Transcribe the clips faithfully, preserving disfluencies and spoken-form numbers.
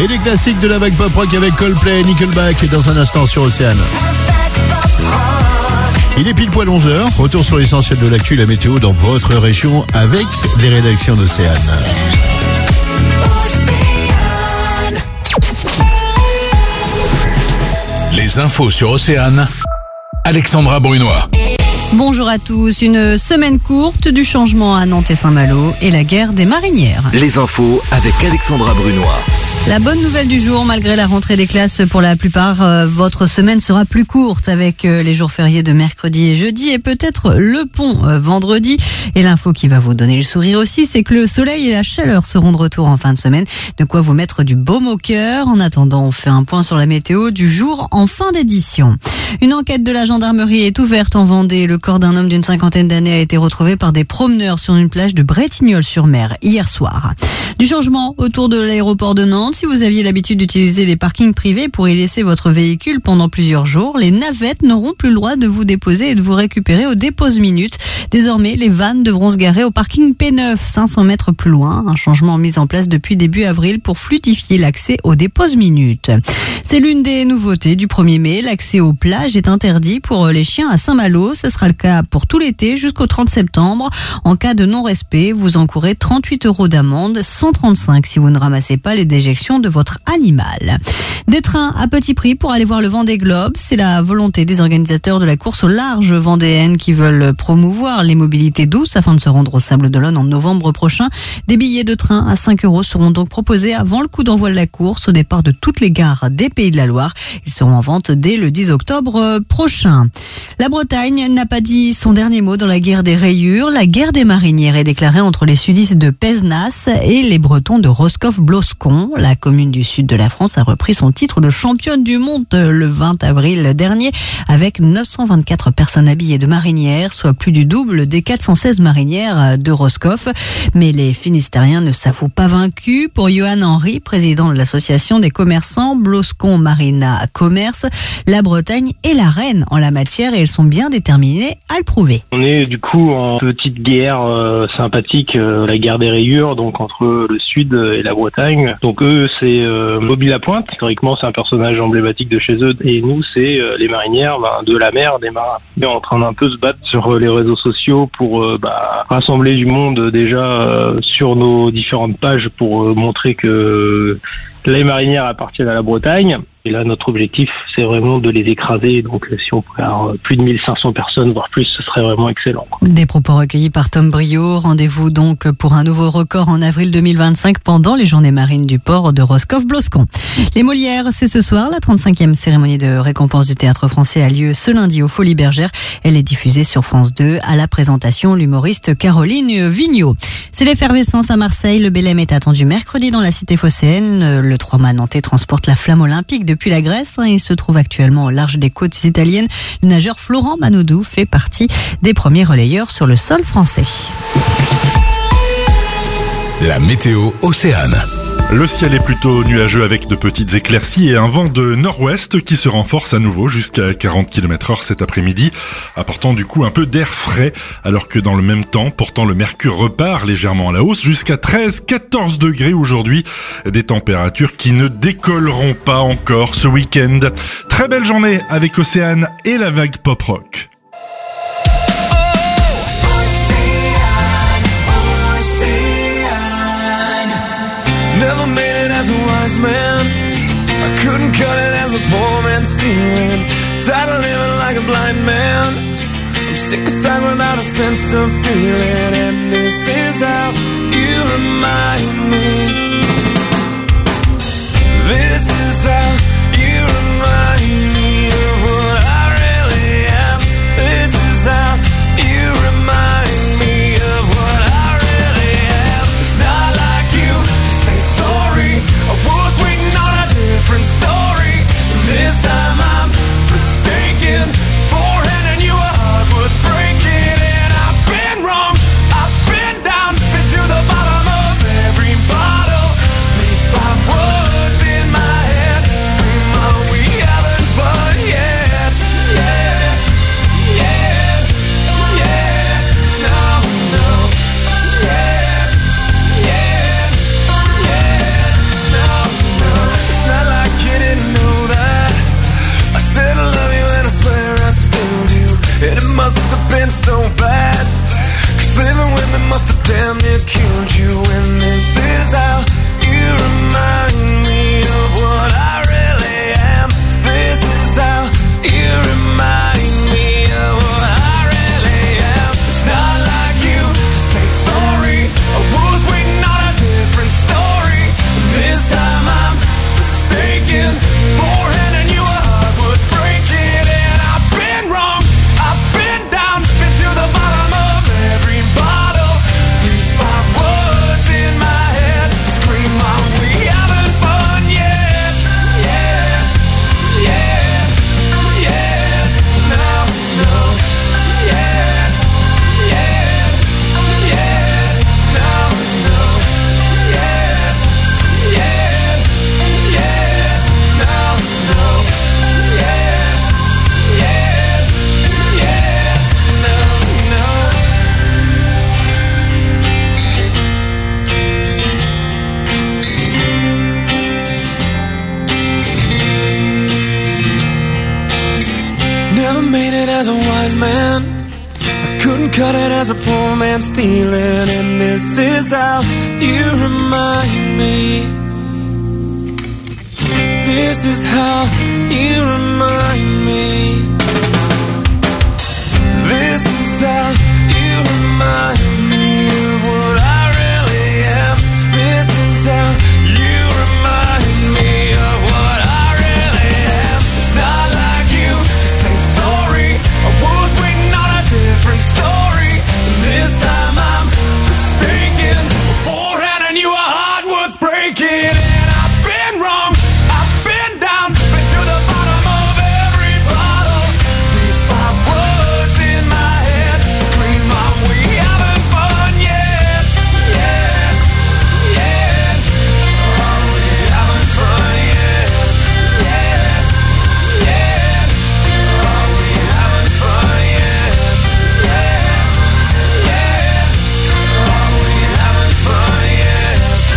Et les classiques de la vague pop rock avec Coldplay et Nickelback dans un instant sur Océane. Il est pile poil onze heures. Retour sur l'essentiel de l'actu, la météo dans votre région avec les rédactions d'Océane. Les infos sur Océane, Alexandra Brunois. Bonjour à tous, une semaine courte du changement à Nantes et Saint-Malo et la guerre des marinières. Les infos avec Alexandra Brunois. La bonne nouvelle du jour, malgré la rentrée des classes pour la plupart, euh, votre semaine sera plus courte avec euh, les jours fériés de mercredi et jeudi et peut-être le pont euh, vendredi. Et l'info qui va vous donner le sourire aussi, c'est que le soleil et la chaleur seront de retour en fin de semaine. De quoi vous mettre du baume au cœur. En attendant, on fait un point sur la météo du jour en fin d'édition. Une enquête de la gendarmerie est ouverte en Vendée. Le corps d'un homme d'une cinquantaine d'années a été retrouvé par des promeneurs sur une plage de Bretignolles-sur-Mer hier soir. Du changement autour de l'aéroport de Nantes. Si vous aviez l'habitude d'utiliser les parkings privés pour y laisser votre véhicule pendant plusieurs jours, les navettes n'auront plus le droit de vous déposer et de vous récupérer au dépose-minute. Désormais, les vannes devront se garer au parking P neuf, cinq cents mètres plus loin. Un changement mis en place depuis début avril pour fluidifier l'accès aux dépose-minutes. C'est l'une des nouveautés du premier mai. L'accès aux plages est interdit pour les chiens à Saint-Malo. Ce sera le cas pour tout l'été jusqu'au trente septembre. En cas de non-respect, vous encourez trente-huit euros d'amende, cent trente-cinq si vous ne ramassez pas les déjections de votre animal. Des trains à petit prix pour aller voir le Vendée Globe. C'est la volonté des organisateurs de la course au large vendéenne qui veulent promouvoir les mobilités douces afin de se rendre au Sable d'Olonne en novembre prochain. Des billets de train à cinq euros seront donc proposés avant le coup d'envoi de la course au départ de toutes les gares des Pays de la Loire. Ils seront en vente dès le dix octobre prochain. La Bretagne n'a pas dit son dernier mot dans la guerre des rayures. La guerre des marinières est déclarée entre les sudistes de Pézenas et les Bretons de Roscoff-Bloscon. La commune du sud de la France a repris son titre de championne du monde le vingt avril dernier avec neuf cent vingt-quatre personnes habillées de marinières, soit plus du double des quatre cent seize marinières de Roscoff. Mais les Finistériens ne s'avouent pas vaincus. Pour Johan Henry, président de l'association des commerçants Bloscon Marina Commerce, la Bretagne est la reine en la matière et ils sont bien déterminés à le prouver. On est du coup en petite guerre euh, sympathique, euh, la guerre des rayures, donc entre le sud et la Bretagne. Donc eux, c'est euh, Bobby Lapointe. Historiquement, c'est un personnage emblématique de chez eux. Et nous, c'est euh, les marinières ben, de la mer, des marins. On est en train d'un peu se battre sur euh, les réseaux sociaux pour euh, bah, rassembler du monde euh, déjà euh, sur nos différentes pages pour euh, montrer que les marinières appartiennent à la Bretagne. Et là, notre objectif, c'est vraiment de les écraser. Donc, si on peut avoir plus de mille cinq cents personnes, voire plus, ce serait vraiment excellent. Des propos recueillis par Tom Brio. Rendez-vous donc pour un nouveau record en avril deux mille vingt-cinq pendant les journées marines du port de Roscoff-Bloscon. Les Molières, c'est ce soir. La trente-cinquième cérémonie de récompense du théâtre français a lieu ce lundi aux Folies Bergères. Elle est diffusée sur France deux à la présentation l'humoriste Caroline Vigneault. C'est l'effervescence à Marseille. Le Bélème est attendu mercredi dans la cité phocéenne. Le trois-mâts nantais transporte la flamme olympique depuis la Grèce. Il se trouve actuellement au large des côtes italiennes. Le nageur Florent Manodou fait partie des premiers relayeurs sur le sol français. La météo Océane. Le ciel est plutôt nuageux avec de petites éclaircies et un vent de nord-ouest qui se renforce à nouveau jusqu'à quarante kilomètres heure cet après-midi, apportant du coup un peu d'air frais, alors que dans le même temps, pourtant le mercure repart légèrement à la hausse jusqu'à treize à quatorze degrés aujourd'hui. Des températures qui ne décolleront pas encore ce week-end. Très belle journée avec Océane et la vague pop-rock. Never made it as a wise man. I couldn't cut it as a poor man stealing. Tired of living like a blind man. I'm sick aside without a sense of feeling. And this is how you remind me. This is how you remind me of what I really am. This is how you remind me of what I really am. It's not like you to say sorry. I was waiting on a different story. This time I'm mistaken for handing you a heart worth breaking. And I've been wrong, I've been down, been to the bottom of every bar. wise man. I couldn't cut it as a poor man stealing, and this is how you remind me. This is how you remind me. This is how you remind me of what I really am. This is how you remind me of what I really am. It's not like you to say sorry. I was waiting on a different story, and this time I'm mistaken. Beforehand I knew a heart worth breaking, and I've been wrong. I've been down, been to the bottom of every bottle. These five words in my head scream out, we haven't fun yet, yet, yet. Oh, we haven't fun yet, yet, yet. Oh, we haven't fun yet, yet, yet. Oh, we haven't fun yet,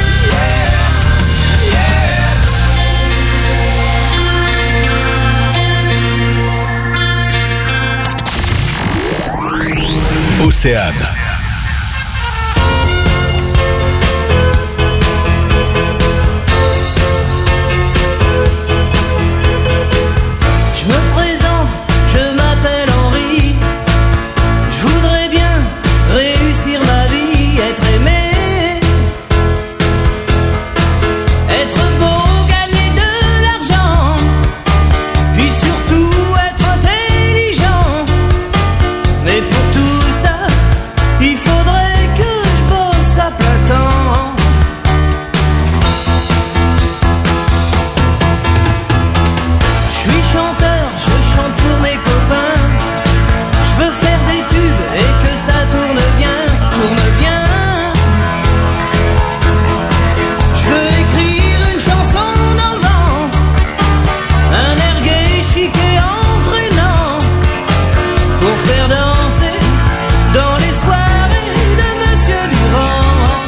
yet, yet. Océane. Je me présente, je m'appelle Henri. Je voudrais bien réussir ma vie, être aimé, être beau, gagner de l'argent, puis surtout être intelligent. Mais pour tout ça, il faudrait que je bosse à plein temps. Je suis chanteur, je chante pour mes copains. Je veux faire des tubes et que ça tourne bien, tourne bien. Je veux écrire une chanson dans le vent, un air gai, chic et entraînant, pour faire danser dans les soirées de Monsieur Durand.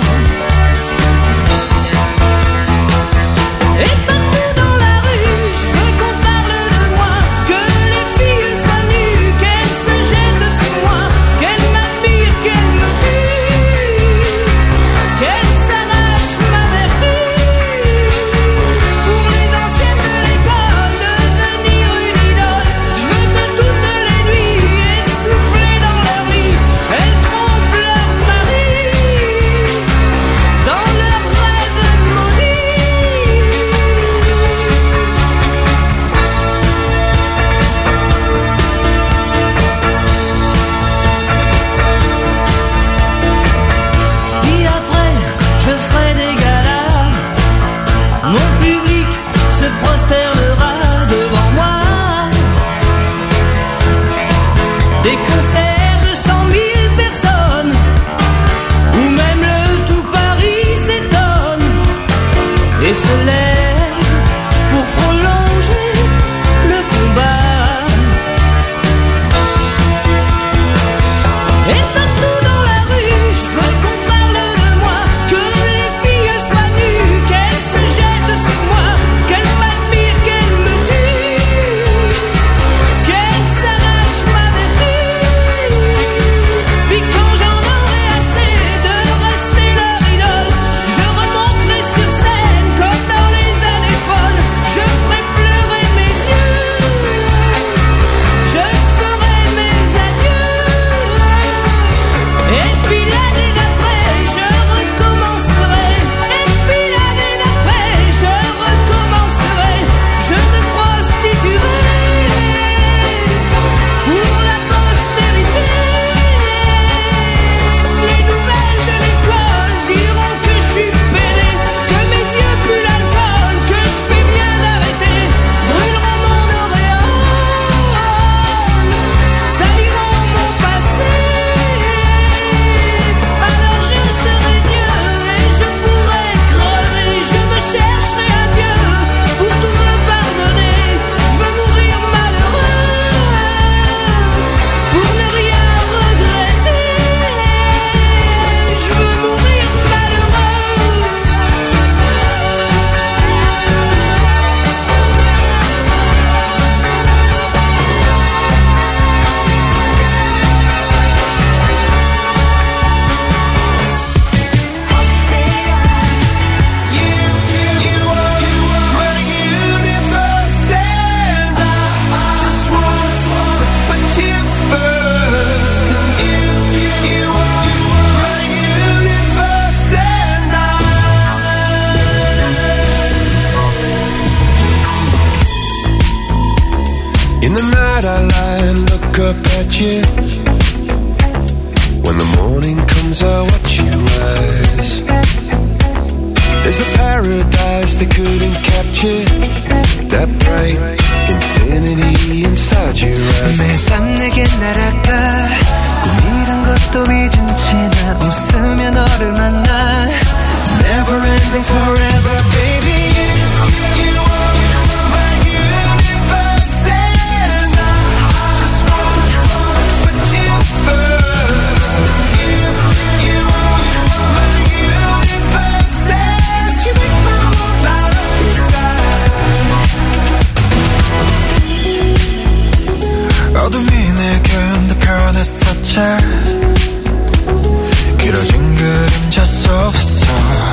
Et partout dans la rue, je veux qu'on parle de moi, que les filles soient nues, qu'elles se jettent sur moi, qu'elles m'admirent, qu'elles me tuent, qu'elles s'arrachent ma vertu. Pour les anciennes de l'école, devenir une idole. Je veux que toutes les nuits, essoufflées dans leur lit, elles trompent leur mari dans leurs rêves maudits. Puis après, je ferai des galas. Mon public se prosternera devant moi. Des concerts de cent mille personnes, où même le tout Paris s'étonne et se lève pour prolonger le combat. Et partout dans la rue, je veux qu'on parle de moi, que les filles soient nues, qu'elles se jettent sur moi, qu'elles m'admirent, qu'elles me tuent, qu'elles s'arrachent ma vertu. Puis quand j'en aurai assez de rester leur idole, je remonterai sur scène comme dans les up at you. When the morning comes, I watch you rise. There's a paradise they couldn't capture. That bright infinity inside your eyes. 매일 밤 내게 날아가 꿈이란 것도 잊은 채 나 웃으며 너를 만나. Never ending forever, baby. You, you are my universe, and I just want to put you first. You, you are my universe, and you make my whole light up inside. 어둠이 내겐 더 변했었지. 길어진 그림자 속에서.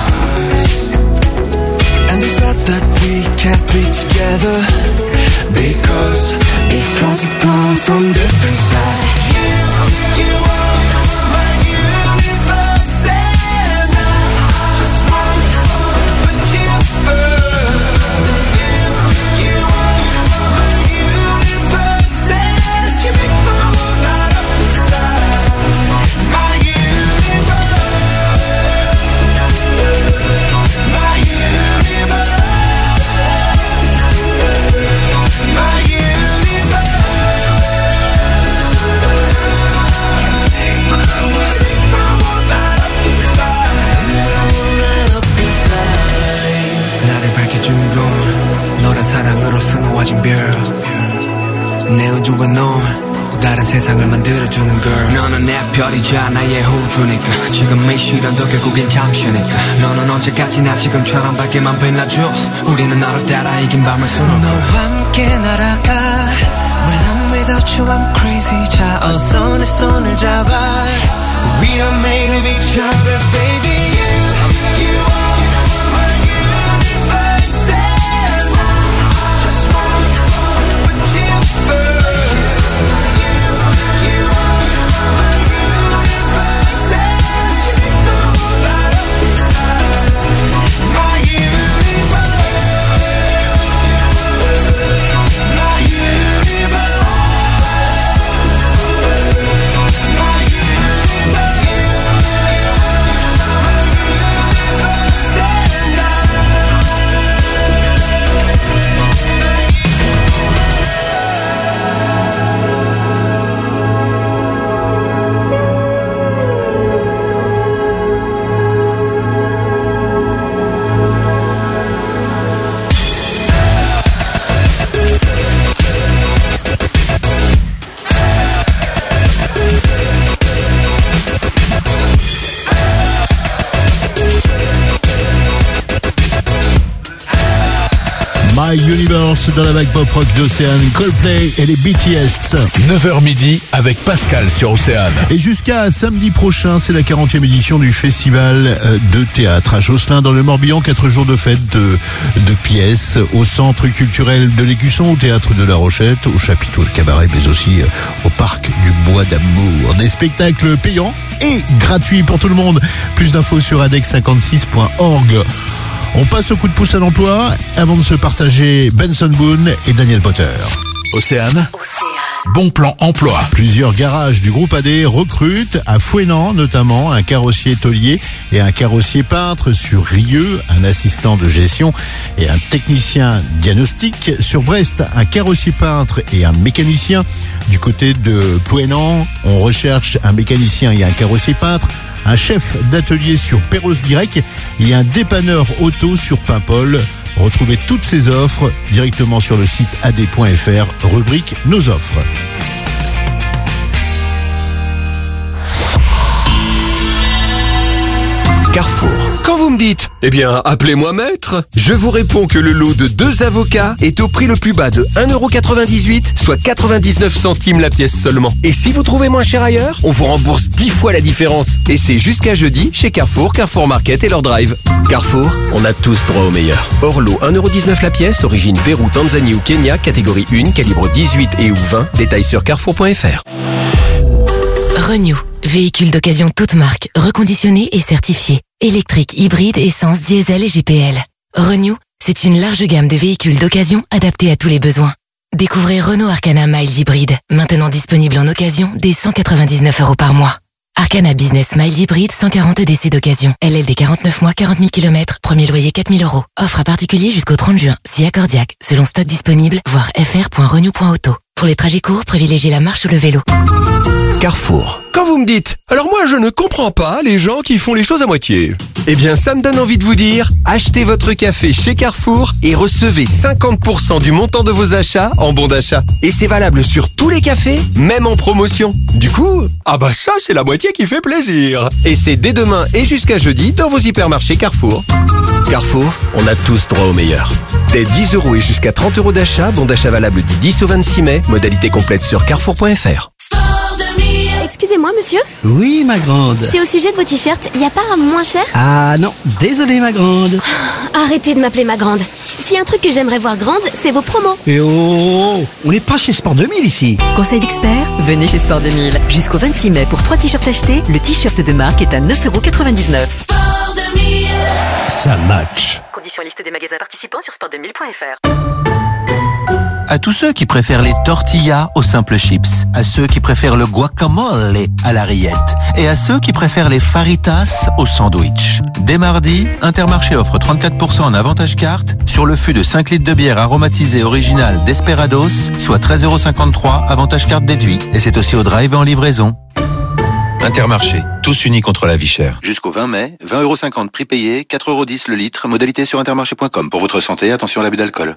And they thought that we can't be together Because, because we come from different sides. You, you are my universe, and I just want to put you first. You, you are my universe, and you make my whole light up inside. My universe, my universe, my universe. 나를 밝혀주는 건 너란 사랑으로 수놓아진 별. 내 우주와 넌 또 다른 세상을 만들어주는 girl. 너는 내 별이자 나의 호주니까. 지금 이 시련도 결국엔 잠시니까. 너는 언제까지나 지금처럼 밝게만 빛나줘. 우리는 너를 따라 이긴 밤을 수놓고 너와 함께 날아가. When I'm without you I'm crazy. 자 어서 내 손을 잡아. We are made of each other, baby. You, you are my universe, and I just want to put you first. You, you are my universe, and you make the whole light up inside. My universe, my universe, my universe. My Universe dans la vague pop rock d'Océane, Coldplay et les B T S. neuf heures midi avec Pascal sur Océane. Et jusqu'à samedi prochain, c'est la quarantième édition du festival de théâtre à Josselin dans le Morbihan. Quatre jours de fête de, de pièces au centre culturel de l'Écusson, au théâtre de la Rochette, au chapiteau de cabaret, mais aussi au parc du Bois d'Amour. Des spectacles payants et gratuits pour tout le monde. Plus d'infos sur adex cinquante-six point org. On passe au coup de pouce à l'emploi avant de se partager Benson Boone et Daniel Potter. Océane, bon plan emploi. Plusieurs garages du groupe A D recrutent à Fouesnant notamment un carrossier tôlier et un carrossier peintre. Sur Rieux, un assistant de gestion et un technicien diagnostic. Sur Brest, un carrossier peintre et un mécanicien. Du côté de Fouesnant, on recherche un mécanicien et un carrossier peintre. Un chef d'atelier sur Perros-Guirec et un dépanneur auto sur Paimpol. Retrouvez toutes ces offres directement sur le site a d point f r, rubrique Nos offres. Carrefour. Quand vous me dites, eh bien, appelez-moi maître, je vous réponds que le lot de deux avocats est au prix le plus bas de un euro quatre-vingt-dix-huit, soit quatre-vingt-dix-neuf centimes la pièce seulement. Et si vous trouvez moins cher ailleurs, on vous rembourse dix fois la différence. Et c'est jusqu'à jeudi chez Carrefour, Carrefour Market et leur drive. Carrefour, on a tous droit au meilleur. Hors lot, un euro dix-neuf la pièce, origine Pérou, Tanzanie ou Kenya, catégorie un, calibre dix-huit et ou vingt, détails sur carrefour point f r. Renew, véhicule d'occasion toute marque, reconditionné et certifié. Électrique, hybride, essence, diesel et G P L. Renew, c'est une large gamme de véhicules d'occasion adaptés à tous les besoins. Découvrez Renault Arcana Mild Hybride, maintenant disponible en occasion dès cent quatre-vingt-dix-neuf euros par mois. Arcana Business Mild Hybride, cent quarante E D C d'occasion. L L D quarante-neuf mois, quarante mille kilomètres. Premier loyer quatre mille euros. Offre à particulier jusqu'au trente juin. Si accordiaque. Selon stock disponible, voir f r point renew point auto. Pour les trajets courts, privilégiez la marche ou le vélo. Carrefour. Quand vous me dites, alors moi je ne comprends pas les gens qui font les choses à moitié. Eh bien ça me donne envie de vous dire, achetez votre café chez Carrefour et recevez cinquante pour cent du montant de vos achats en bon d'achat. Et c'est valable sur tous les cafés, même en promotion. Du coup, ah bah ça c'est la moitié qui fait plaisir. Et c'est dès demain et jusqu'à jeudi dans vos hypermarchés Carrefour. Carrefour, on a tous droit au meilleur. Dès dix euros et jusqu'à trente euros d'achat, bon d'achat valable du dix au vingt-six mai, modalité complète sur carrefour point f r. Excusez-moi, monsieur. Oui, ma grande. C'est au sujet de vos t-shirts. Y a pas un moins cher? Ah non, désolé, ma grande. Arrêtez de m'appeler ma grande. S'il y a un truc que j'aimerais voir grande, c'est vos promos. Et oh, on n'est pas chez Sport deux mille ici. Conseil d'expert, venez chez Sport deux mille. Jusqu'au vingt-six mai, pour trois t-shirts achetés, le t-shirt de marque est à neuf euros quatre-vingt-dix-neuf. Sport deux mille. Ça match. Conditions et liste des magasins participants sur sport deux mille point f r. À tous ceux qui préfèrent les tortillas aux simples chips, à ceux qui préfèrent le guacamole à la rillette et à ceux qui préfèrent les faritas au sandwich. Dès mardi, Intermarché offre trente-quatre pour cent en avantage carte sur le fût de cinq litres de bière aromatisée originale Desperados, soit treize euros cinquante-trois, avantage carte déduit. Et c'est aussi au drive et en livraison. Intermarché, tous unis contre la vie chère. Jusqu'au vingt mai, vingt euros cinquante prix payé, quatre euros dix le litre, modalité sur intermarché point com. Pour votre santé, attention à l'abus d'alcool.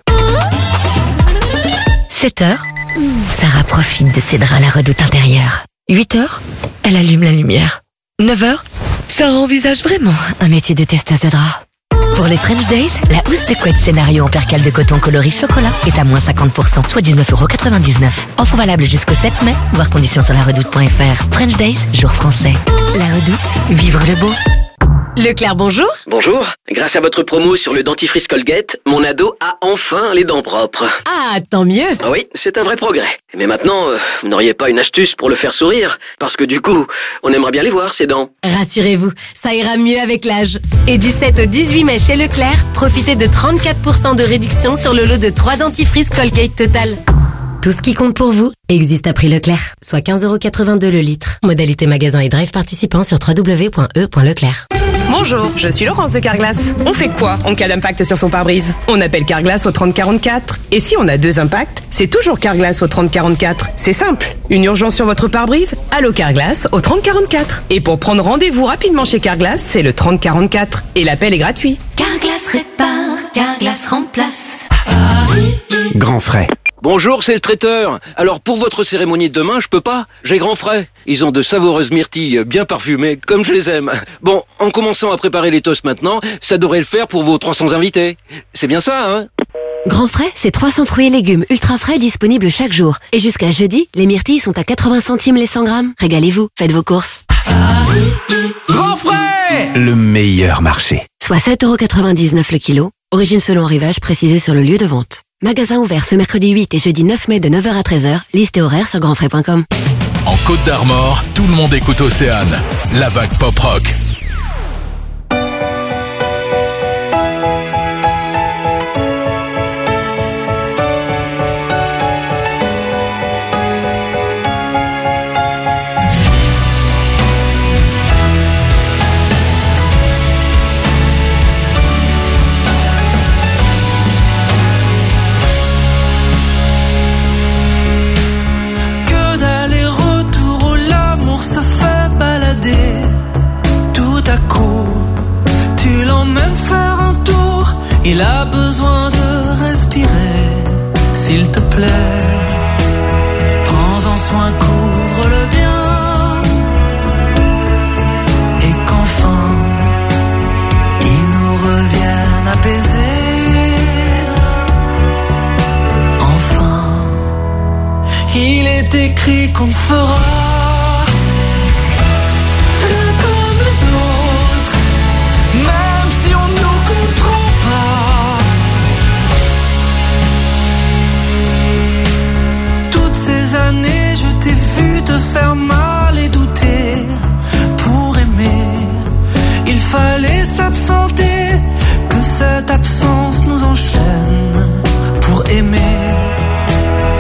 sept heures, Sarah profite de ses draps à la redoute intérieure. huit heures, elle allume la lumière. neuf heures, Sarah envisage vraiment un métier de testeuse de draps. Pour les French Days, la housse de couette scénario en percale de coton coloris chocolat est à moins cinquante pour cent, soit dix-neuf euros quatre-vingt-dix-neuf. Offre valable jusqu'au sept mai, voir conditions sur la redoute point f r. French Days, jour français. La redoute, vivre le beau. Leclerc, bonjour. Bonjour. Grâce à votre promo sur le dentifrice Colgate, mon ado a enfin les dents propres. Ah, tant mieux. Ah oui, c'est un vrai progrès. Mais maintenant, euh, vous n'auriez pas une astuce pour le faire sourire? Parce que du coup, on aimerait bien les voir, ces dents. Rassurez-vous, ça ira mieux avec l'âge. Et du sept au dix-huit mai chez Leclerc, profitez de trente-quatre pour cent de réduction sur le lot de trois dentifrices Colgate Total. Tout ce qui compte pour vous existe à prix Leclerc, soit quinze euros quatre-vingt-deux le litre. Modalité magasin et drive participant sur w w w point e point leclerc. Bonjour, je suis Laurence de Carglass. On fait quoi en cas d'impact sur son pare-brise? On appelle Carglass au trente quarante-quatre. Et si on a deux impacts, c'est toujours Carglass au trente quarante-quatre. C'est simple. Une urgence sur votre pare-brise? Allô Carglass au trente quarante-quatre. Et pour prendre rendez-vous rapidement chez Carglass, c'est le trente quarante-quatre. Et l'appel est gratuit. Carglass répare, Carglass remplace. Grand frais. Bonjour, c'est le traiteur. Alors pour votre cérémonie de demain, je peux pas. J'ai grand frais. Ils ont de savoureuses myrtilles bien parfumées, comme je les aime. Bon, en commençant à préparer les toasts maintenant, ça devrait le faire pour vos trois cents invités. C'est bien ça, hein? Grand frais, c'est trois cents fruits et légumes ultra frais disponibles chaque jour. Et jusqu'à jeudi, les myrtilles sont à quatre-vingts centimes les cent grammes. Régalez-vous, faites vos courses. Grand frais, le meilleur marché. Soit sept euros quatre-vingt-dix-neuf le kilo. Origine selon arrivage précisée sur le lieu de vente. Magasin ouvert ce mercredi huit et jeudi neuf mai de neuf heures à treize heures. Liste et horaire sur grand frais point com. En Côte d'Armor, tout le monde écoute Océane. La vague pop rock. Il a besoin de respirer, s'il te plaît. Prends-en soin, couvre-le bien. Et qu'enfin, il nous revienne apaisé. Enfin, il est écrit qu'on fera comme les autres, même si on nous comprend. Années, je t'ai vu te faire mal et douter. Pour aimer, il fallait s'absenter. Que cette absence nous enchaîne. Pour aimer,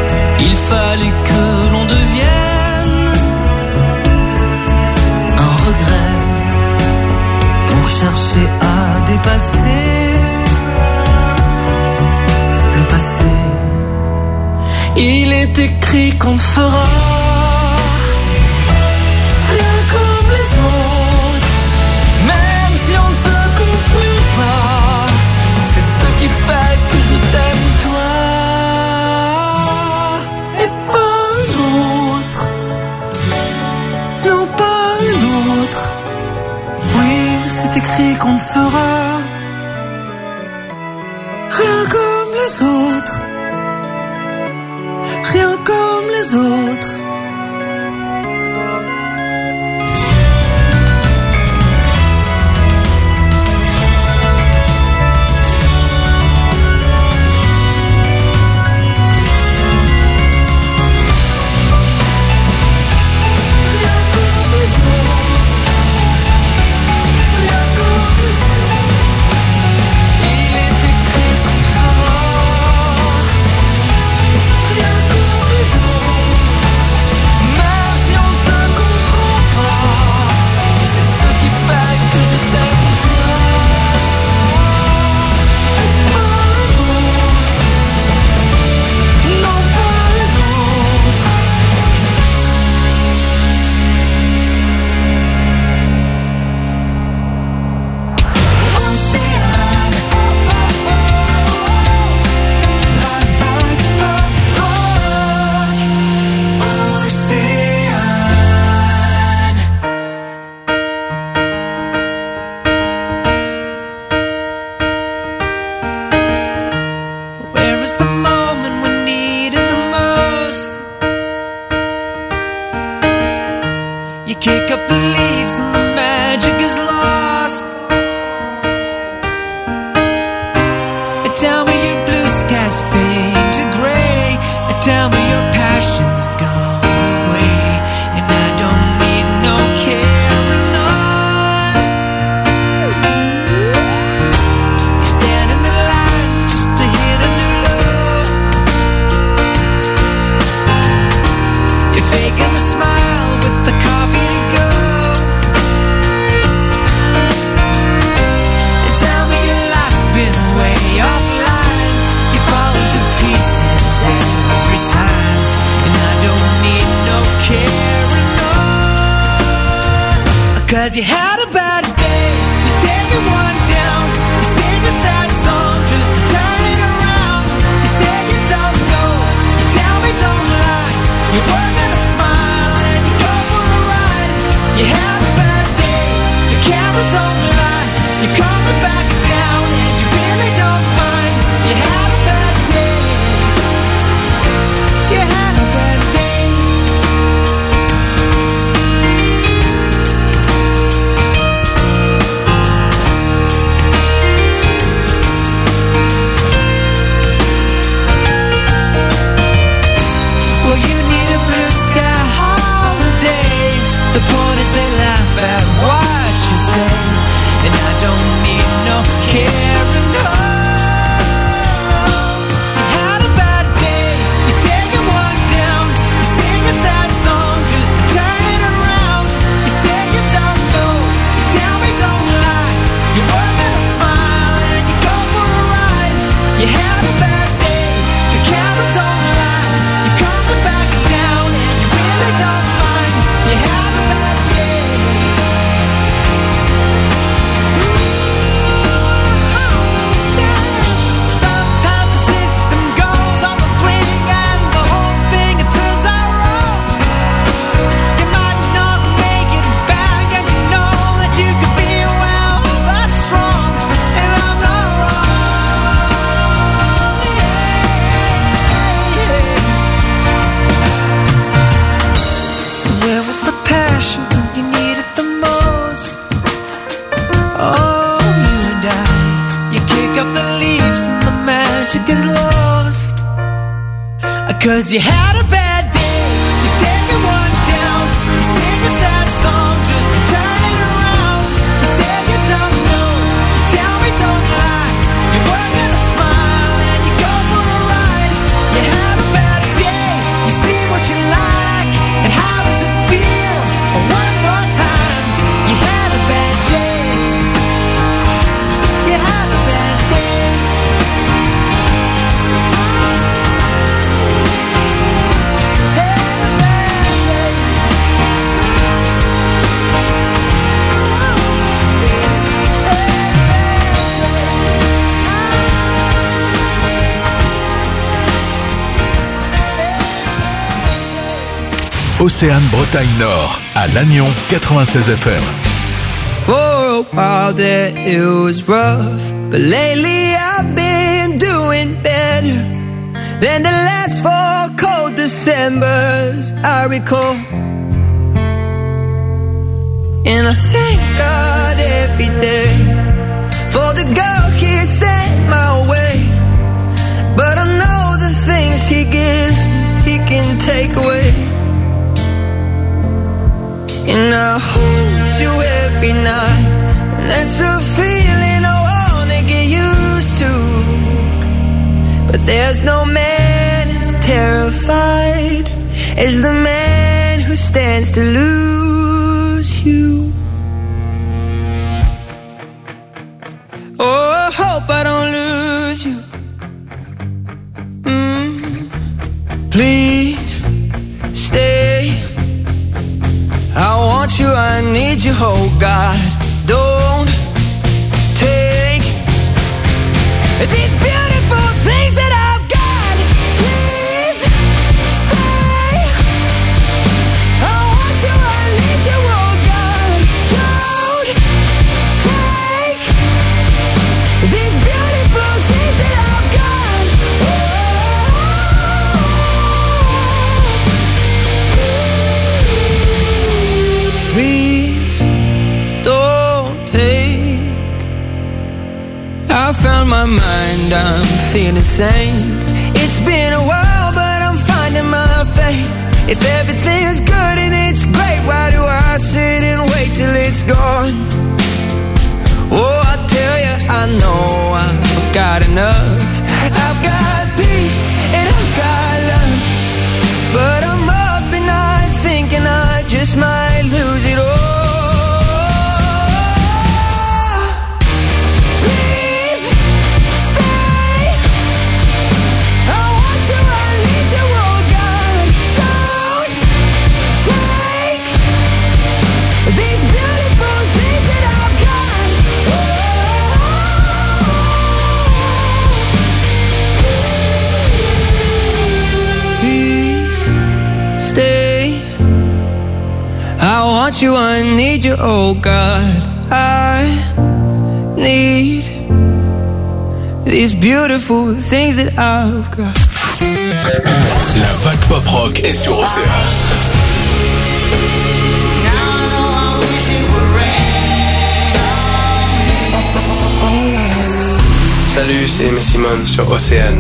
est écrit qu'on ne fera rien comme les autres, même si on ne se comprend pas. C'est ce qui fait que je t'aime toi et pas un autre. Non, pas un autre. Oui, c'est écrit qu'on ne fera rien comme les autres, rien comme les autres. You had a bad day, you're taking one down. You sing a sad song just to turn it around. You say you don't know, you tell me don't lie. You work at a smile and you go for a ride. You had a bad day, the camera don't lie. You calm it back down and you really don't mind. You had a bad day, you had a bad day. Cause you had a bad day, you're taking one down. You sing a sad song just to turn it around. You say you don't know, you tell me don't lie. You work at a smile and you go for a ride. You had a bad day, you see what you like. And how does it feel? One more time. You had a bad day, you had a bad day. Océane Bretagne Nord, à Lannion, quatre-vingt-seize F M. For a while there it was rough, but lately I've been doing better than the last four cold Decembers I recall. And I thank God every day for the girl He sent my way. But I know the things He gives me, He can take away. And I hold you every night, and that's a feeling I wanna get used to. But there's no man as terrified as the man who stands to lose you. Oh, I hope I don't lose you. Mm. Please stay. I want you, I need you, oh God. Don't take these beautiful things that I've got. Please stay. I want you, I need you, oh God. Don't take these beautiful things that I've got. Please don't take. I found my mind, I'm feeling sane. It's been a while, but I'm finding my faith. If everything's good and it's great, why do I sit and wait till it's gone? Oh, I tell you, I know I've got enough. I've got peace and I've got love, but I'm up and I'm thinking I just might lose it all. Please stay. I want you, I need you, oh God. Don't take these beautiful things that I've got. Please stay. I want you, I need you, oh God. I need these beautiful things that I've got. La vague pop rock est sur Océane. Salut, c'est Aimé Simone sur Océane.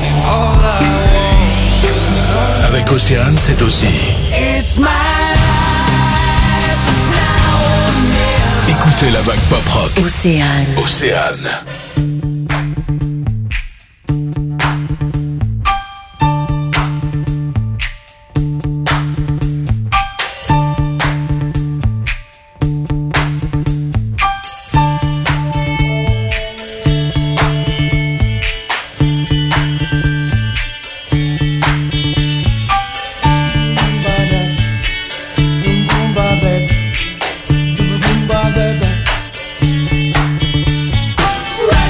Avec Océane, c'est aussi It's my écoutez la vague pop rock. Océane. Océane. right.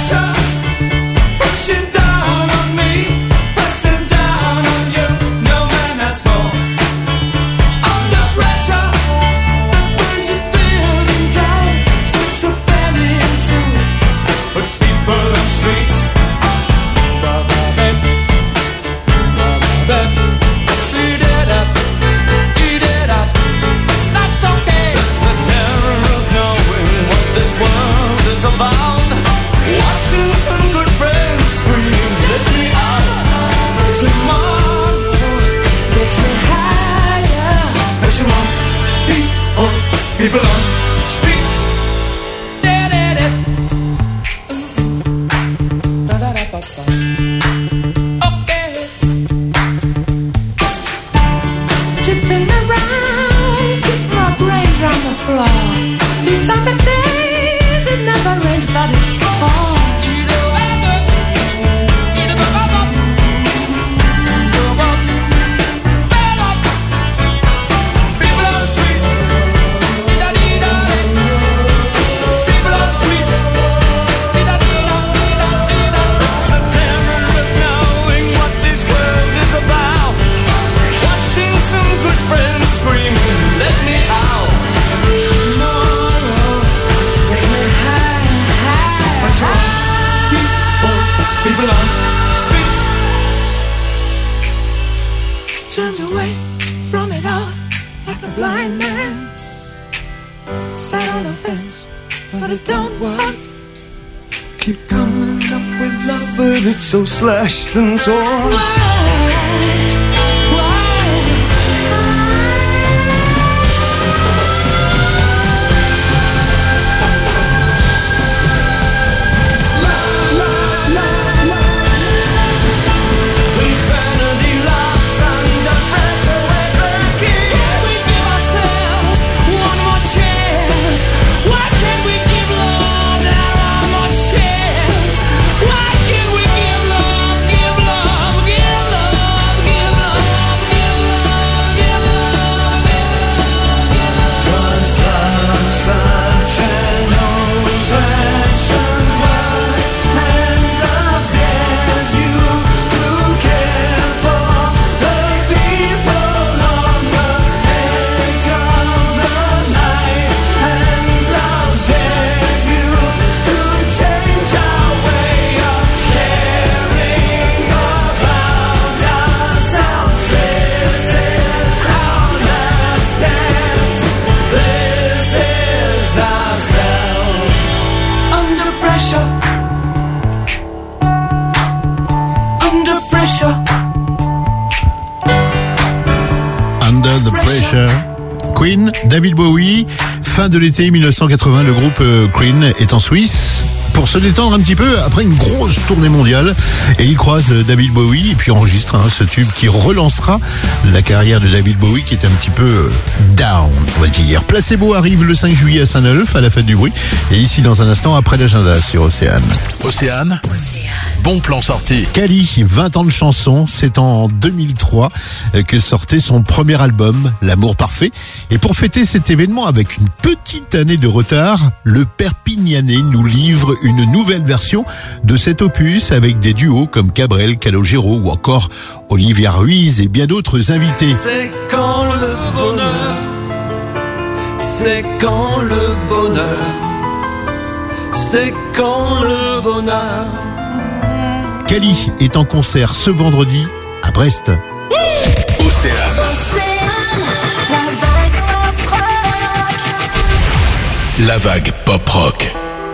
don't what? Keep coming up with love, but it's so slashed and torn. Queen, David Bowie, fin de l'été mille neuf cent quatre-vingts, le groupe Queen est en Suisse pour se détendre un petit peu après une grosse tournée mondiale et il croise David Bowie et puis enregistre hein, ce tube qui relancera la carrière de David Bowie qui est un petit peu down, on va dire. Placebo arrive le cinq juillet à Saint-Nolf à la fête du bruit et ici dans un instant après l'agenda sur Océane. Océane, bon plan sorti. Kali, vingt ans de chansons, c'est en deux mille trois que sortait son premier album, L'amour parfait. Et pour fêter cet événement avec une petite année de retard, le Perpignanais nous livre une nouvelle version de cet opus avec des duos comme Cabrel, Calogero ou encore Olivia Ruiz et bien d'autres invités. C'est quand le bonheur, c'est quand le bonheur, c'est quand le bonheur. Kali est en concert ce vendredi à Brest. Océane. La vague pop rock.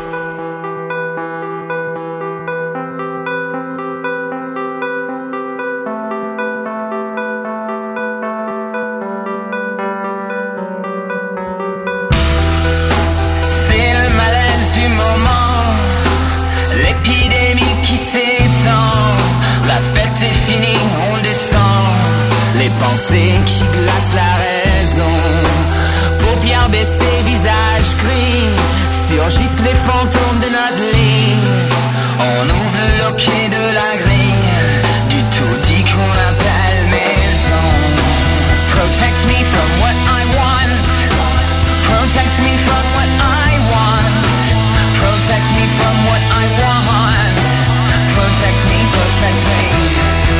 C'est le malaise du moment, l'épidémie qui s'étend. La fête est finie, on descend. Les pensées qui glacent la raison. Paupières baissées, visage gris, surgissent les fantômes de notre lit. On ouvre le loquet de la grille, du tout dit qu'on appelle maison. Protect me from what I want, protect me from what I want, protect me from what I want, protect me, protect me.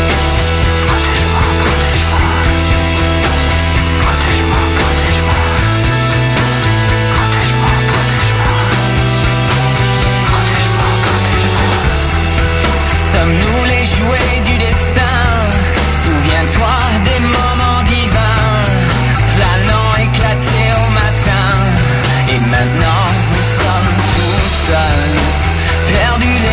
Sommes-nous les jouets du destin? Souviens-toi des moments divins, planant éclaté au matin. Et maintenant nous sommes tous seuls, perdus les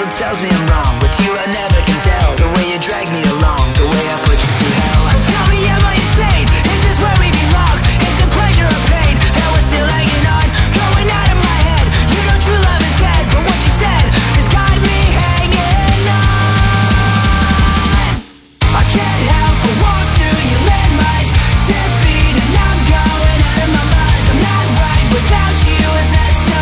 still tells me I'm wrong. With you I never can tell. The way you drag me along, the way I put you through hell. Tell me, am I insane? Is this where we belong? Is it pleasure or pain? That we're still hanging on, going out of my head. You know true love is dead, but what you said has got me hanging on. I can't help but walk through your landmines. Ten feet and I'm going out of my mind. I'm not right without you, is that so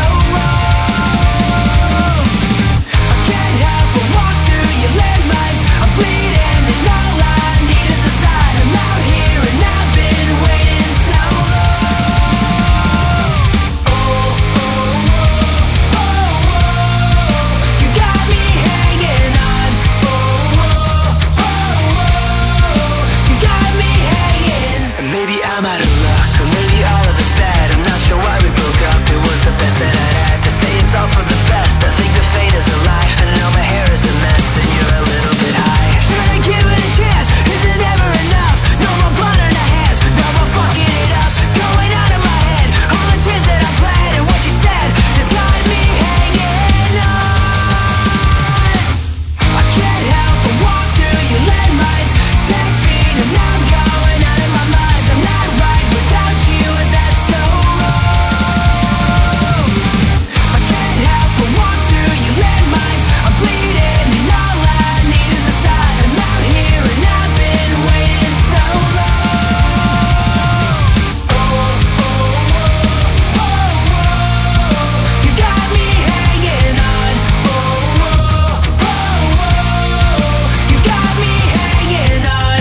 wrong? I can't help but walk through your landmines. I'm bleeding and all I need is a sign. I'm out here and I've been waiting so long. Oh, oh, oh, oh, oh. You got me hanging on. Oh, oh, oh, oh. You got me hanging. Maybe I'm out of luck, or maybe all of it's bad. I'm not sure why we broke up. It was the best that I'd had. They say it's all for the best. I think the fate is a lie. I know my hair is a mess and you're a little bit high. Should I give it a chance? Is it ever enough? No more blood on our hands. No more fucking it up. Going out of my head. All the tears that I bled and what you said has got me hanging on. I can't help but walk through your landmines. Ten feet and I'm going out of my mind. I'm not right without you, is that so wrong? I can't help but walk through your landmines. I'm bleeding and all I need is a sign. I'm out here and I've been waiting so long. Oh, oh, oh, oh, oh. You got me hanging on. Oh, oh, oh, oh. You got me hanging on.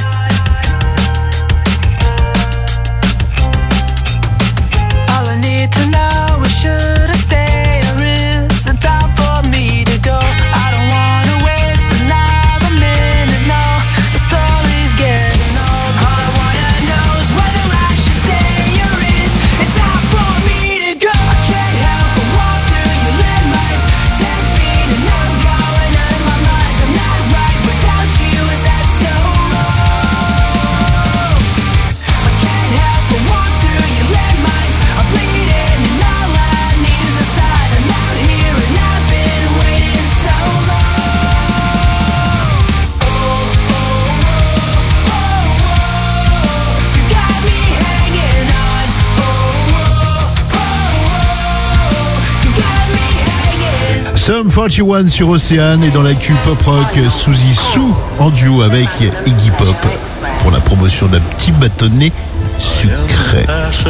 All I need to know is should I stay or is it time for me to go? I don't wanna waste another minute, no. The story's getting old. All I wanna know is whether I should stay or is it time for me to go? I can't help but walk through your landmines. Ten feet and I'm going out of my mind. I'm not right without you, is that so wrong? I can't help but walk through your landmines. I'm bleeding and all I need is a sign. I'm out here and I've been waiting so long. Oh, oh, oh, oh, oh. You got me hanging on. Oh, oh, oh, oh. You got me hanging. Sum quarante-et-un sur Océane et dans l'actu pop rock, Suzy Sue en duo avec Iggy Pop pour la promotion d'un petit bâtonnet sucré.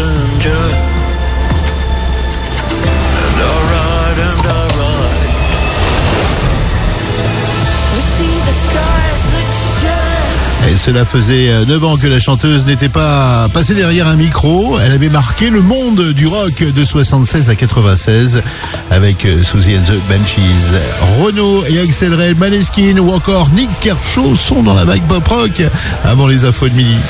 We see the stars that shine. Et cela faisait neuf ans que la chanteuse n'était pas passée derrière un micro. Elle avait marqué le monde du rock de soixante-seize à quatre-vingt-seize avec Suzy and the Banshees. Renaud et Axel Red, Maneskin ou encore Nick Kershaw sont dans la vague pop rock avant les infos de midi.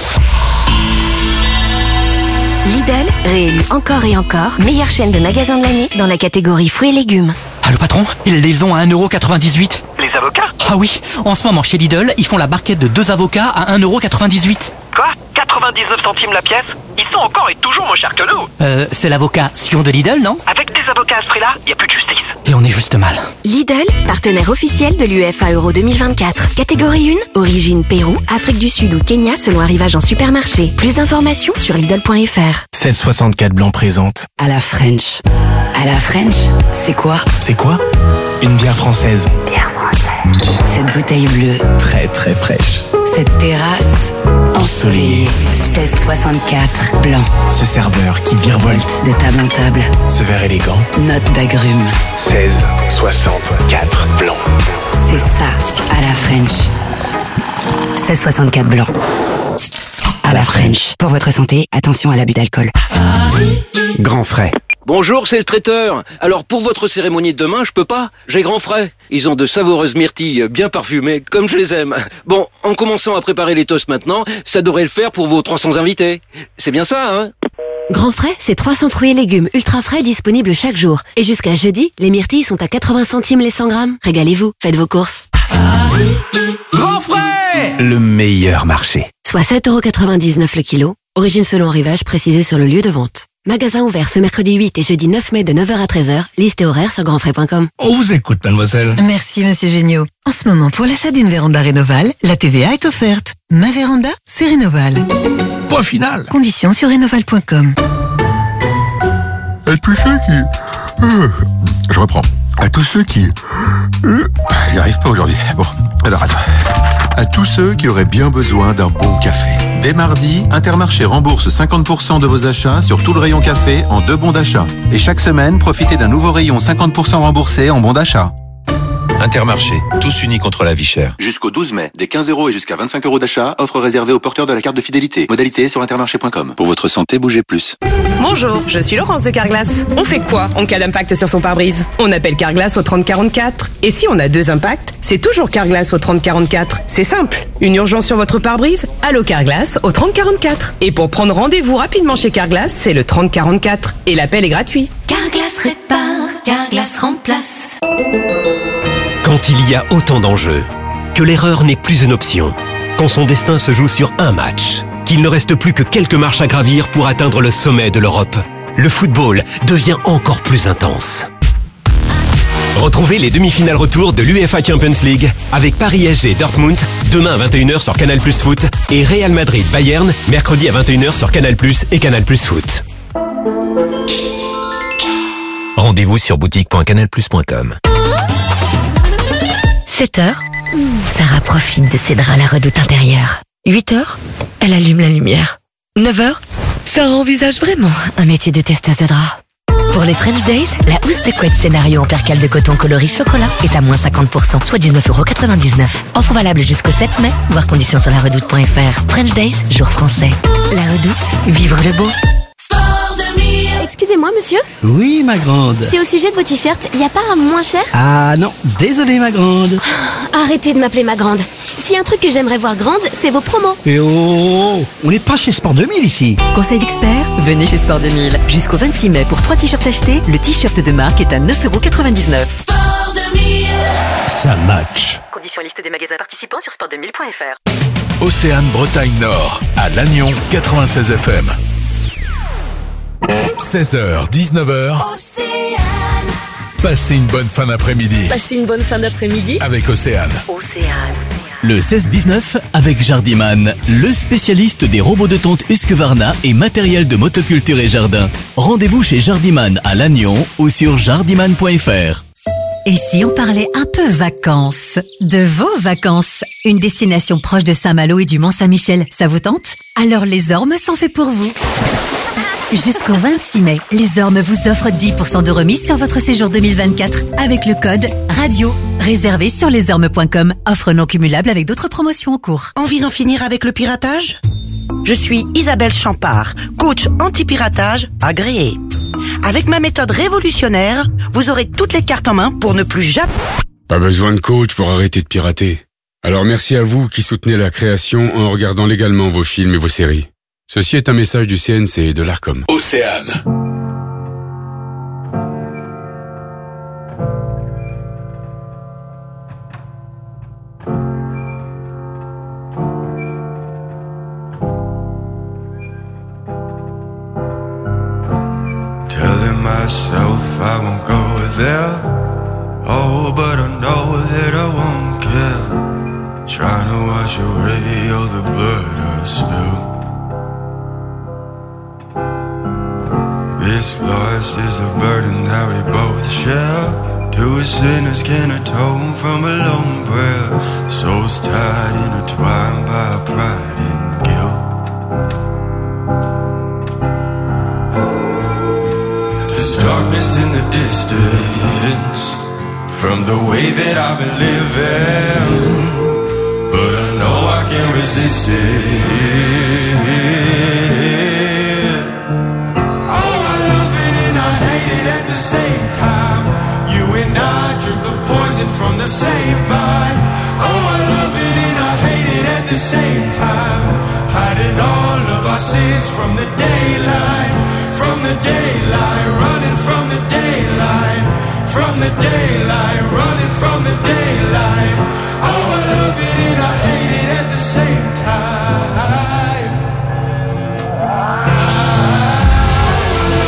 Lidl réélu encore et encore meilleure chaîne de magasins de l'année dans la catégorie fruits et légumes. Allô patron, ils les ont à un euro quatre-vingt-dix-huit. Les avocats? Ah oui, en ce moment chez Lidl, ils font la barquette de deux avocats à un euro quatre-vingt-dix-huit. Quoi? quatre-vingt-dix-neuf centimes la pièce? Ils sont encore et toujours moins chers que nous. Euh, c'est l'avocat Sion de Lidl, non? Avec des avocats à ce prix-là, y a plus de justice. Et on est juste mal. Lidl, partenaire officiel de l'U E F A Euro deux mille vingt-quatre. Catégorie un, origine Pérou, Afrique du Sud ou Kenya selon arrivage en supermarché. Plus d'informations sur Lidl point F R. seize soixante-quatre blanc présente. À la French. À la French, c'est quoi? C'est quoi? Une bière française. Bière française. Cette bouteille bleue. Très très fraîche. Cette terrasse ensoleillée. seize soixante-quatre blanc. Ce serveur qui virevolte de table en table. Ce verre élégant. Note d'agrumes. seize soixante-quatre blanc. C'est ça, à la French. seize soixante-quatre blanc. À la French. Pour votre santé, attention à l'abus d'alcool. Grand frais. Bonjour, c'est le traiteur. Alors pour votre cérémonie de demain, je peux pas. J'ai grand frais. Ils ont de savoureuses myrtilles bien parfumées, comme je les aime. Bon, en commençant à préparer les toasts maintenant, ça devrait le faire pour vos trois cents invités. C'est bien ça, hein? Grand frais, c'est trois cents fruits et légumes ultra frais disponibles chaque jour. Et jusqu'à jeudi, les myrtilles sont à quatre-vingts centimes les cent grammes. Régalez-vous, faites vos courses. Grand frais! Le meilleur marché. Soit sept euros quatre-vingt-dix-neuf le kilo. Origine selon arrivage précisée sur le lieu de vente. Magasin ouvert ce mercredi huit et jeudi neuf mai de neuf heures à treize heures. Liste et horaire sur grandfrais point com. On vous écoute, mademoiselle. Merci, monsieur Géniaud. En ce moment, pour l'achat d'une véranda Rénoval, la T V A est offerte. Ma véranda, c'est Rénoval. Point final. Conditions sur rénoval point com. À tous ceux qui... Euh, je reprends. À tous ceux qui... Euh, J'y arrive pas aujourd'hui. Bon, alors attends. À tous ceux qui auraient bien besoin d'un bon café. Dès mardi, Intermarché rembourse cinquante pour cent de vos achats sur tout le rayon café en deux bons d'achat. Et chaque semaine, profitez d'un nouveau rayon cinquante pour cent remboursé en bons d'achat. Intermarché, tous unis contre la vie chère. Jusqu'au douze mai, des quinze euros et jusqu'à vingt-cinq euros d'achat, offre réservée aux porteurs de la carte de fidélité. Modalité sur intermarché point com. Pour votre santé, bougez plus. Bonjour, je suis Laurence de Carglass. On fait quoi en cas d'impact sur son pare-brise? On appelle Carglass au trente quarante-quatre. Et si on a deux impacts, c'est toujours Carglass au trente quarante-quatre. C'est simple. Une urgence sur votre pare-brise? Allô Carglass au trente quarante-quatre. Et pour prendre rendez-vous rapidement chez Carglass, c'est le trente quarante-quatre. Et l'appel est gratuit. Carglass répare, Carglass remplace. Quand il y a autant d'enjeux, que l'erreur n'est plus une option, quand son destin se joue sur un match, qu'il ne reste plus que quelques marches à gravir pour atteindre le sommet de l'Europe, le football devient encore plus intense. Retrouvez les demi-finales retour de l'UEFA Champions League avec Paris S G Dortmund demain à vingt et une heures sur Canal Plus Foot et Real Madrid Bayern mercredi à vingt et une heures sur Canal Plus et Canal Plus Foot. Rendez-vous sur boutique point canal plus point com. sept heures, Sarah profite de ses draps à la redoute intérieure. huit heures, elle allume la lumière. neuf heures, Sarah envisage vraiment un métier de testeuse de draps. Pour les French Days, la housse de couette scénario en percale de coton coloris chocolat est à moins cinquante pour cent, soit dix-neuf euros quatre-vingt-dix-neuf. Offre valable jusqu'au sept mai, voir conditions sur la redoute point f r. French Days, jour français. La redoute, vivre le beau. Excusez-moi, monsieur. Oui, ma grande. C'est au sujet de vos t-shirts. Il n'y a pas un moins cher? Ah non, désolé, ma grande. Arrêtez de m'appeler ma grande. S'il y a un truc que j'aimerais voir grande, c'est vos promos. Et oh, on n'est pas chez Sport deux mille ici. Conseil d'expert, venez chez Sport deux mille. Jusqu'au vingt-six mai, pour trois t-shirts achetés, le t-shirt de marque est à neuf euros quatre-vingt-dix-neuf. Sport deux mille. Ça match. Conditions et liste des magasins participants sur sport deux mille point f r. Océane Bretagne Nord, à Lannion quatre-vingt-seize F M. seize heures, dix-neuf heures. Océane. Passez une bonne fin d'après-midi Passez une bonne fin d'après-midi avec Océane. Océane. Le seize dix-neuf avec Jardiman, le spécialiste des robots de tonte Husqvarna et matériel de motoculture et jardin. Rendez-vous chez Jardiman à Lannion ou sur jardiman point f r. Et si on parlait un peu vacances? De vos vacances? Une destination proche de Saint-Malo et du Mont-Saint-Michel, ça vous tente? Alors les Ormes sont faits pour vous. Jusqu'au vingt-six mai, les Ormes vous offrent dix pour cent de remise sur votre séjour deux mille vingt-quatre avec le code RADIO. Réservé sur lesormes point com. Offre non cumulable avec d'autres promotions en cours. Envie d'en finir avec le piratage? Je suis Isabelle Champard, coach anti-piratage agréée. Avec ma méthode révolutionnaire, vous aurez toutes les cartes en main pour ne plus jamais... Pas besoin de coach pour arrêter de pirater. Alors merci à vous qui soutenez la création en regardant légalement vos films et vos séries. Ceci est un message du C N C et de l'Arcom. Océane. Telling myself I won't go there. Oh, but I know that I won't care. Trying to wash away all the blood I spilled. This loss is a burden that we both share. Two sinners can atone from a lone prayer. Souls tied, intertwined by pride and guilt. There's darkness in the distance from the way that I've been living, but I know I can't resist it. At the same time, you and I drink the poison from the same vine. Oh, I love it and I hate it at the same time. Hiding all of our sins from the daylight, from the daylight, running from the daylight, from the daylight, running from the daylight. Oh, I love it and I hate it at the same time.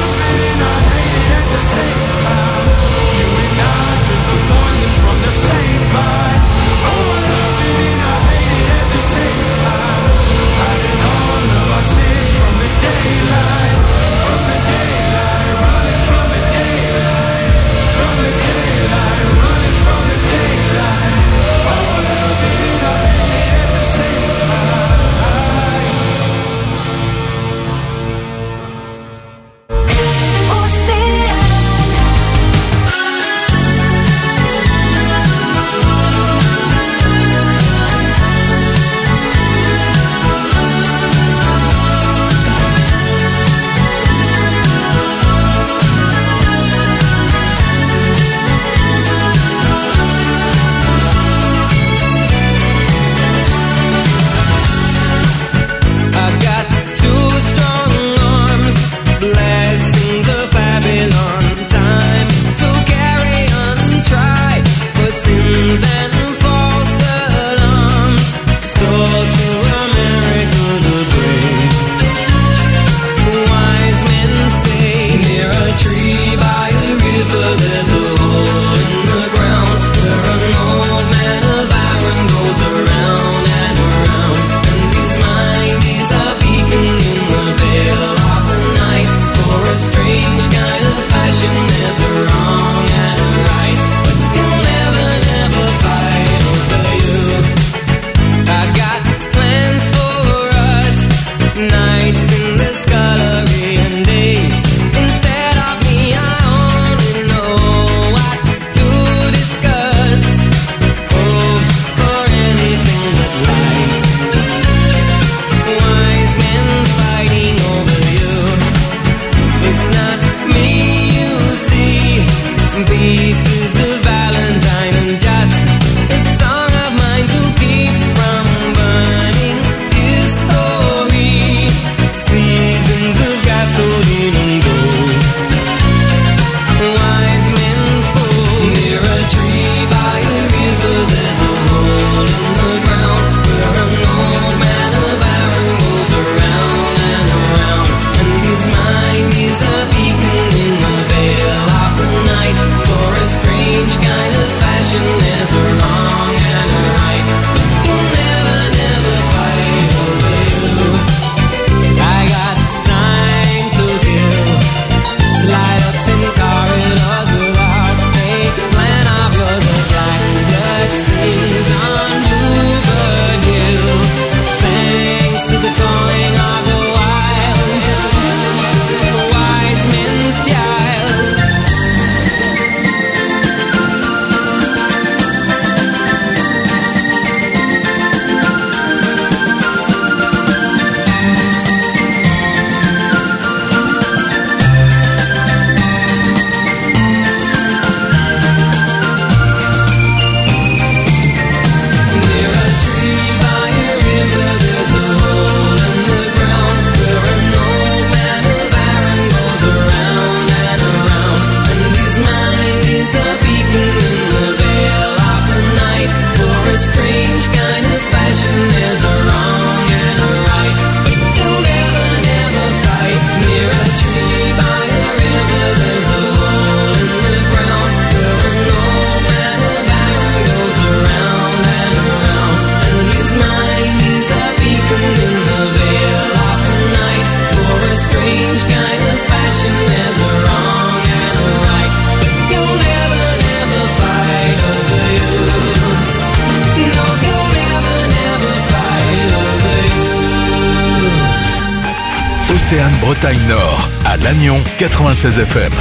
strange kind of fashion. There's a wrong and a right. You'll never, never fight. Near a tree by a river, there's a hole in the ground where an old man of iron goes around and around. And his mind is a beacon in the veil of the night. For a strange kind of fashion, there's a wrong and a right. You'll never, never fight over you. No, you'll never, never fight over you. Océane Bretagne Nord, à Lannion, quatre-vingt-seize F M.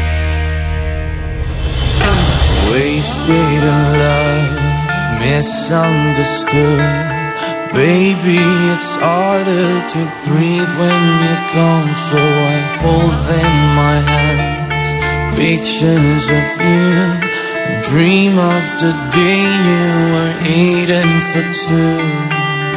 Wasted in love, misunderstood. Baby, it's harder to breathe when you're gone. So I hold in my hands pictures of you and dream of the day you were eating for two.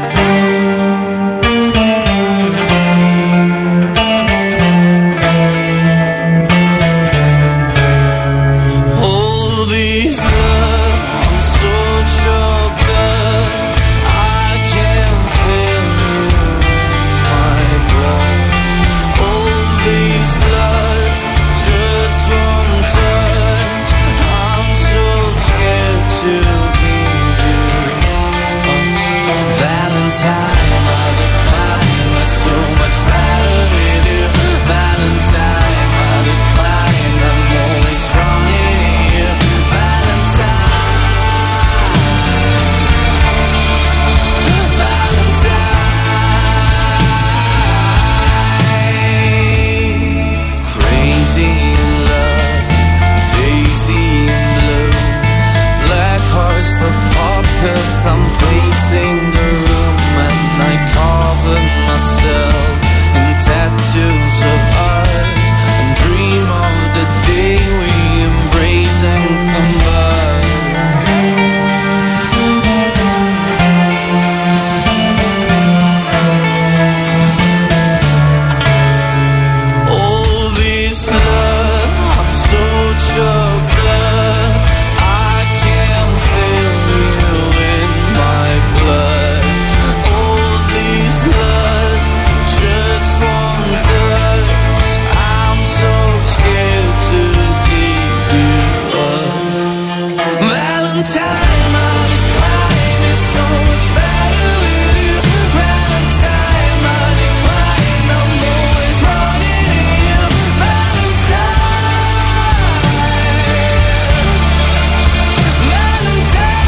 I'm pacing the room and I cover myself in tattoos of ours and dream of the day we embrace and combine. All this love, I'm so choked up, I can't feel you in my blood. All this lust, just one touch, I'm so scared to give you up. Valentine, my decline is so much better with you. Valentine, my decline, I'm always running to you. Valentine, Valentine.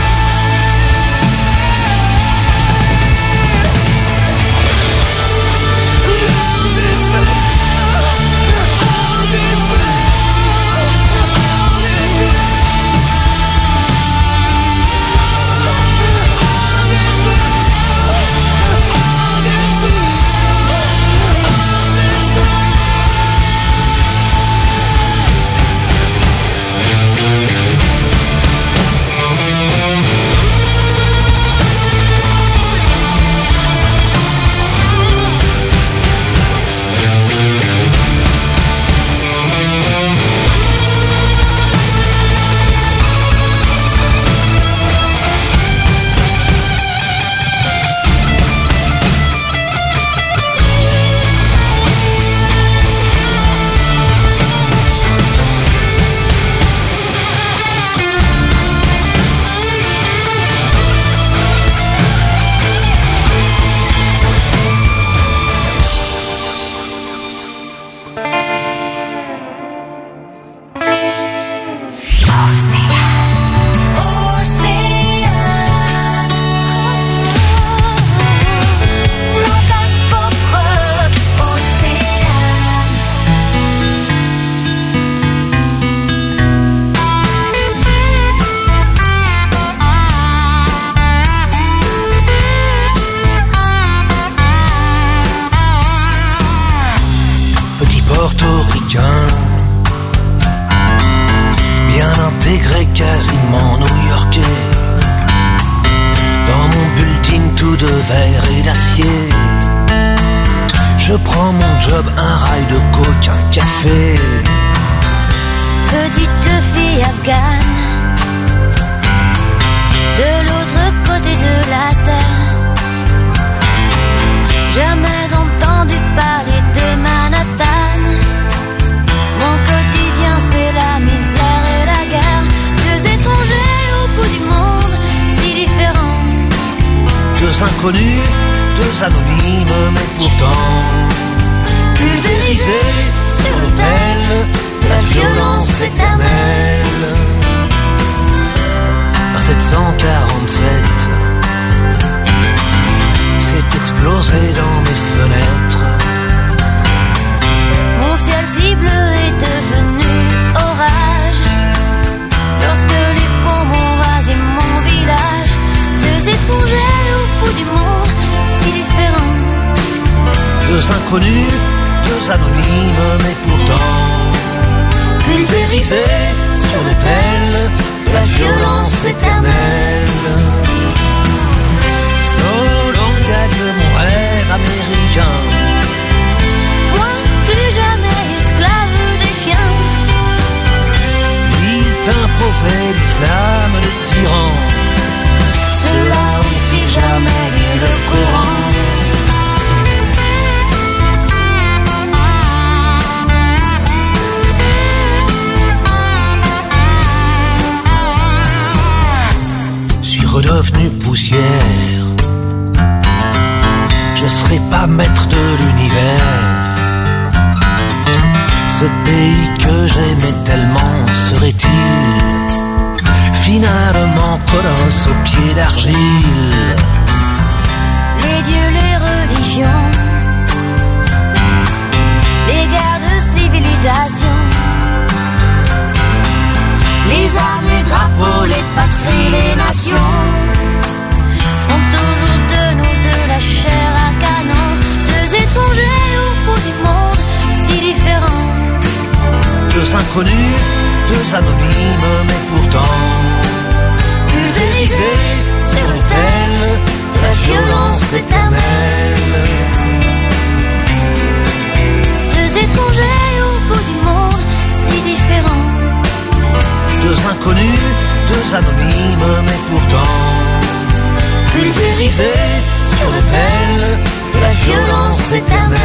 All this love, all this love, all this portoricain, bien intégré, quasiment new-yorkais. Dans mon building tout de verre et d'acier, je prends mon job, un rail de coke, un café. Petite fille afghane, de l'autre côté inconnus, deux anonymes, mais pourtant pulvérisés sur l'autel de la violence éternelle. Un sept cent quarante-sept s'est explosé dans mes fenêtres. Mon ciel si bleu est devenu orage lorsque les bombes ont rasé mon village. Deux étrangers au bout du monde, si différents. Deux inconnus, deux anonymes, mais pourtant pulvérisés sur l'autel de la violence éternelle. Solon gagne mon rêve américain. Moi, plus jamais esclave des chiens. Il t'imposait l'islam, le tyran. Cela ont-ils jamais lu le Coran? Suis redevenu poussière. Je serai pas maître de l'univers. Ce pays que j'aimais tellement serait-il finalement colosse aux pieds d'argile? Les dieux, les religions, les guerres de civilisation, les armes, les drapeaux, les patries, les nations font toujours de nous de la chair à canon. Deux étrangers au bout du monde, si différents. Deux inconnus, deux anonymes, mais pourtant pulvérisés sur l'autel de la violence éternelle. Deux étrangers au bout du monde, si différents. Deux inconnus, deux anonymes, mais pourtant pulvérisés sur l'autel de la violence éternelle.